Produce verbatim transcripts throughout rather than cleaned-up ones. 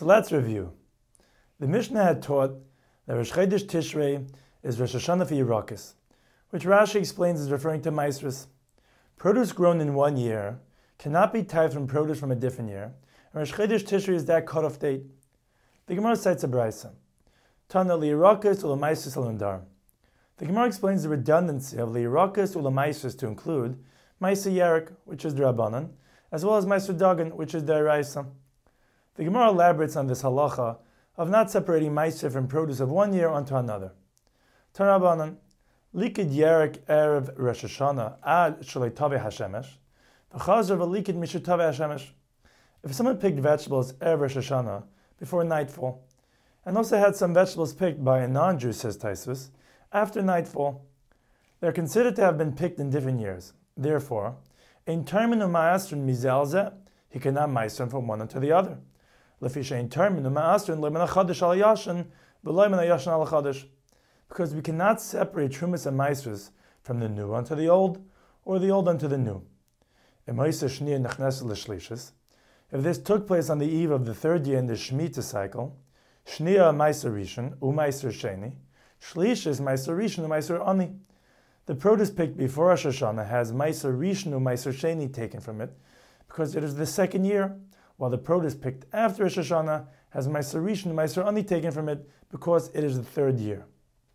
So let's review. The Mishnah had taught that Rosh Chodesh Tishrei is Rosh Hashanah for Yerakos, which Rashi explains is referring to Maasros. Produce grown in one year cannot be tied from produce from a different year, and Rosh Chodesh Tishrei is that cutoff date. The Gemara cites a brayso. Tana liYerakos u'lemaasros al-Nadar. The Gemara explains the redundancy of liYerakos u'lemaasros to include Ma'aser Yerek, which is the Rabbanan, as well as Ma'aser Dagan, which is the Oraisa. The Gemara elaborates on this halacha of not separating Ma'aser from produce of one year onto another. Tana Rabbanan, Likid Yerek Erev Rosh Hashanah ad Shalei Taveh Hashemesh, v'chazer v'likid Mishur Taveh Hashemesh. If someone picked vegetables Erev Rosh Hashanah before nightfall, and also had some vegetables picked by a non-Jew, says Taisvus, after nightfall, they're considered to have been picked in different yees. Therefore, in terminu ma'asrin mizelzeh, he cannot ma'asrin from one unto the other. Lefisha in terminu ma'asrin le'men ha'chadash al yashin v'lo men ha'yashin al chadash. Because we cannot separate trumas and ma'asros from the new unto the old, or the old unto the new. If this took place on the eve of the third year in the Shemitah cycle, Shniya Ma'aser Rishon u Ma'aser Sheni, Shlish is Ma'aser Rishon u Ma'aser Ani. The produce picked before Rosh Hashanah has Ma'aser Rishon u Ma'aser Sheni taken from it, because it is the second year, while the produce picked after Rosh Hashanah has Ma'aser Rishon u Ma'aser Ani taken from it, because it is the third year.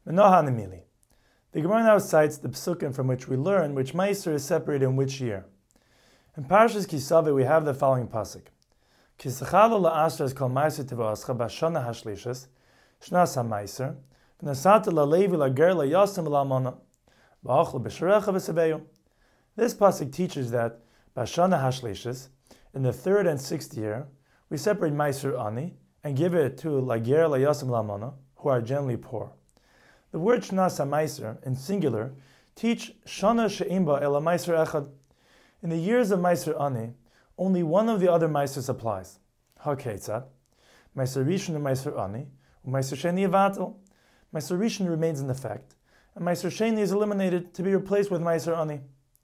The Gemara now cites the psukim from which we learn which Ma'aser is separated in which year. In Parshas Kisaveh we have the following pasuk: Kisachala la'asra is called Ma'aser Tivascha b'Shana Hashlishas Shnas HaMa'aser v'nasata la'levi la'ger la'yasem la'almana v'achol b'sharecha v'sebeyu. This pasuk teaches that b'Shana Hashlishas, in the third and sixth year, we separate Ma'aser Ani and give it to la'ger la'yasem la'almana, who are generally poor. The word Shnas HaMa'aser, in singular, teach Shana she'imba ela Ma'aser echad. In the years of Ma'aser Ani, only one of the other Ma'asers applies. HaKetzad, Ma'aser Rishon and Ma'aser Ani, and Ma'aser Sheni Yavatel. Ma'aser Rishon remains in effect, and Ma'aser Sheni is eliminated to be replaced with Ma'aser Ani.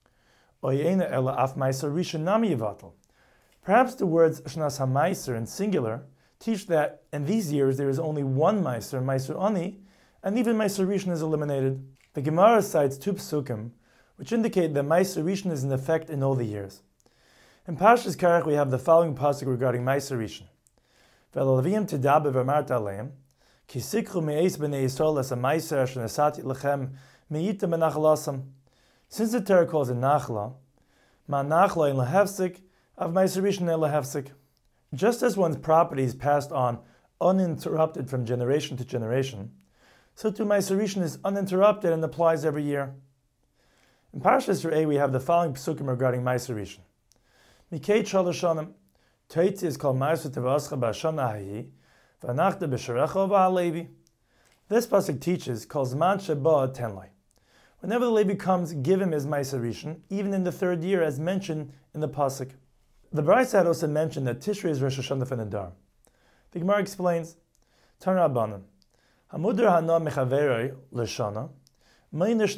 Oyena ela af Ma'aser Rishon nami Yavatel. Perhaps the words Shnas HaMa'aser in singular teach that in these years there is only one Ma'aser, Ma'aser Ani, and even Ma'aser Rishon is eliminated. The Gemara cites two psukim, which indicate that Ma'aser Rishon is in effect in all the years. In Parshas Karach we have the following pasuk regarding Ma'aser Rishon: Ve'alavim tedaber v'amart aleim, ki sikchu me'es b'nei Yisrael as a Ma'aser asher nasati lechem me'ita menachlasam. Since the Torah calls it nachla, ma nachla in lehefsik, av Ma'aser Rishon in lehefsik. Just as one's property is passed on uninterrupted from generation to generation, so too Ma'aser Rishon is uninterrupted and applies every year. In Parshas Re'eh we have the following psukim regarding Ma'aser Rishon: Mikei Shalosh Toitzi is called Ma'aser Tivascha b'Shana Hahi, v'anachta b'Sharecha v'Halevi. This pasuk teaches calls Man Sheba Tenlai. Whenever the Levi comes, give him his Ma'aser Rishon, even in the third year, as mentioned in the pasuk. The Brayso had also mentioned that Tishrei is Rosh Hashanah for Nadar. The Gemara explains: Tana Rabbanan, Hamudar Hana Mechaverei L'Shana. If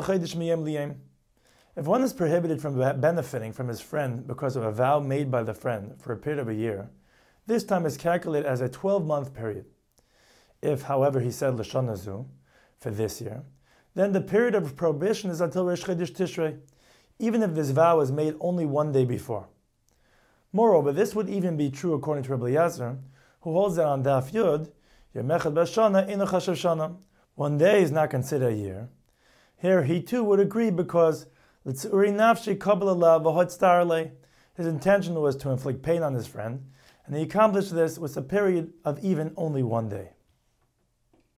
one is prohibited from benefiting from his friend because of a vow made by the friend for a period of a year, this time is calculated as a twelve-month period. If, however, he said L'shana zu, for this year, then the period of prohibition is until Rosh Chodesh Tishrei, even if this vow was made only one day before. Moreover, this would even be true according to Rabbi Eliezer, who holds that on Daf Yud, Yom Echad B'Shana Inu Chashav Shana, one day is not considered a year. Here he too would agree because his intention was to inflict pain on his friend, and he accomplished this with a period of even only one day.